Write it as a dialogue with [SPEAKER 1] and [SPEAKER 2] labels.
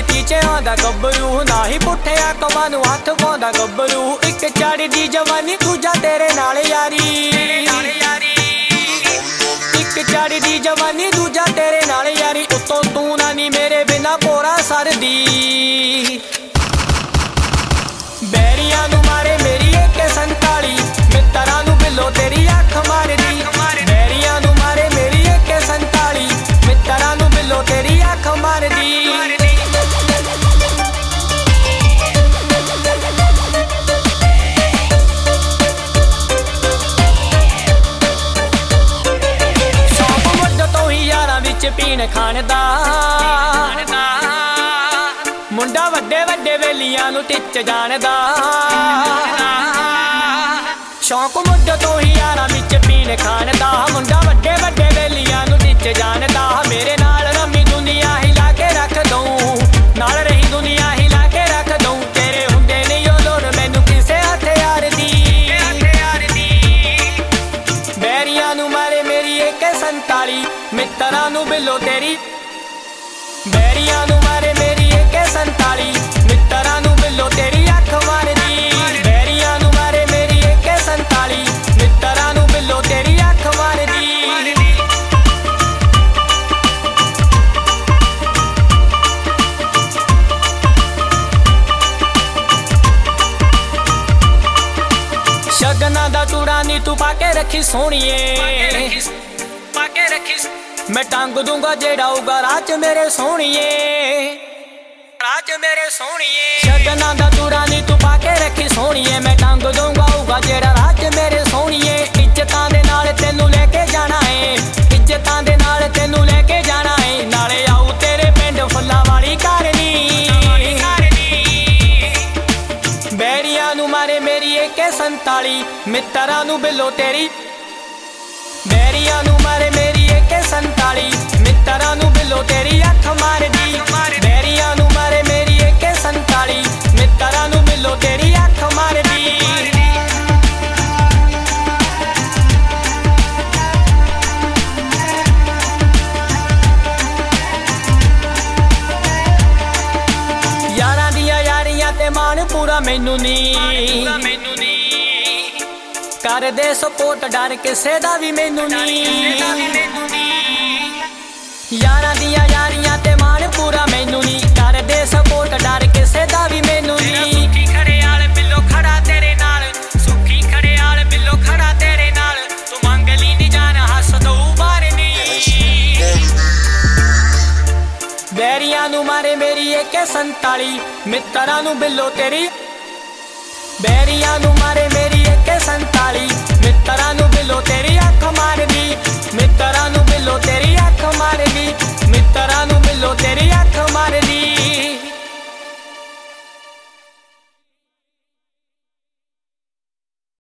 [SPEAKER 1] पीछे आंदा गब्बरू ना ही पुठिया कमां नूं हथ पाउंदा गब्बरू इक चढ़दी जवानी दूजा तेरे नाल यारी इक चढ़दी जवानी दूजा तेरे नाल यारी उत्तों तू ना नी मेरे बिना पोरा सरदी बैरियां नूं मारे मेरी AK-47 मित्तरां नूं बिल्लो तेरी अख मारदी बैरियां नूं मारे मेरी AK-47 मित्तरां नूं बिल्लो तेरी अख मारदी पीण खाण दा मुंडा वड्डे वड्डे वेलियां नूं टिच जाणदा शौक मुंड तो ही यारां विच पीण खाण दा मुंडा वड्डे वड्डे वेलियां नूं टिच जाणदा मेरे नाल रमी दुनिया हिला के रख दूं नाल रही दुनिया हिला के रख दूं तेरे हुंदे नहीं ओ लोड़ मैनूं किसे हथियार दी बैरियां नूं मारे मेरी AK-47 मित्तरां नूं बिल्लो तेरी बैरियां नूं मारे मेरी AK-47 मित्तरां नूं बिल्लो तेरी अख मारदी बैरियां नूं मारे मेरी AK-47 मित्तरां नूं बिल्लो तेरी अख मारदी शगना दा चूड़ा नी तू पाके रखी सोहणीए मैं टंग दूंगा जेड़ा होगा राज मेरे सोहणीए शगना दा चूड़ा नी तू पाके रखी सोहणीए मैं टंग दूंगा होगा जेड़ा राज मेरे सोहणीए इज्जतां दे नाल तैनू लेके जाना है इज्जतां दे नाल तैनू लेके जाना है नाले आऊ तेरे पिंड फुल्लां वाली करनी बैरियां नूं मारे मेरी AK-47 मित्तरां नूं बिल्लो तेरी बैरियां नूं मारे मेरी AK-47 मित्तरां नूं बिल्लो तेरी अख मारदी बैरियां नूं मारे मेरी AK-47 मित्तरां नूं बिल्लो तेरी अख मारदी यारां दियां यारियां ते मान पूरा मैनू नी कर दे सपोर्ट डर किसे दा भी मैनू नी यारां दियां यारियां ते मान पूरा मैनू नी कर दे सपोर्ट डर किसे दा भी मैनू नी सुखी खड़ेयाल बिल्लो खड़ा तेरे नाल सुखी खड़ेयाल बिल्लो खड़ा तेरे नाल तू मंग ली नी जान हस दो बारनी बैरियां नूं मारे मेरी AK-47 मित्तरां नूं बिल्लो तेरी बैरियां नूं मारे मेरी AK-47 मित्तरां नूं बिल्लो तेरी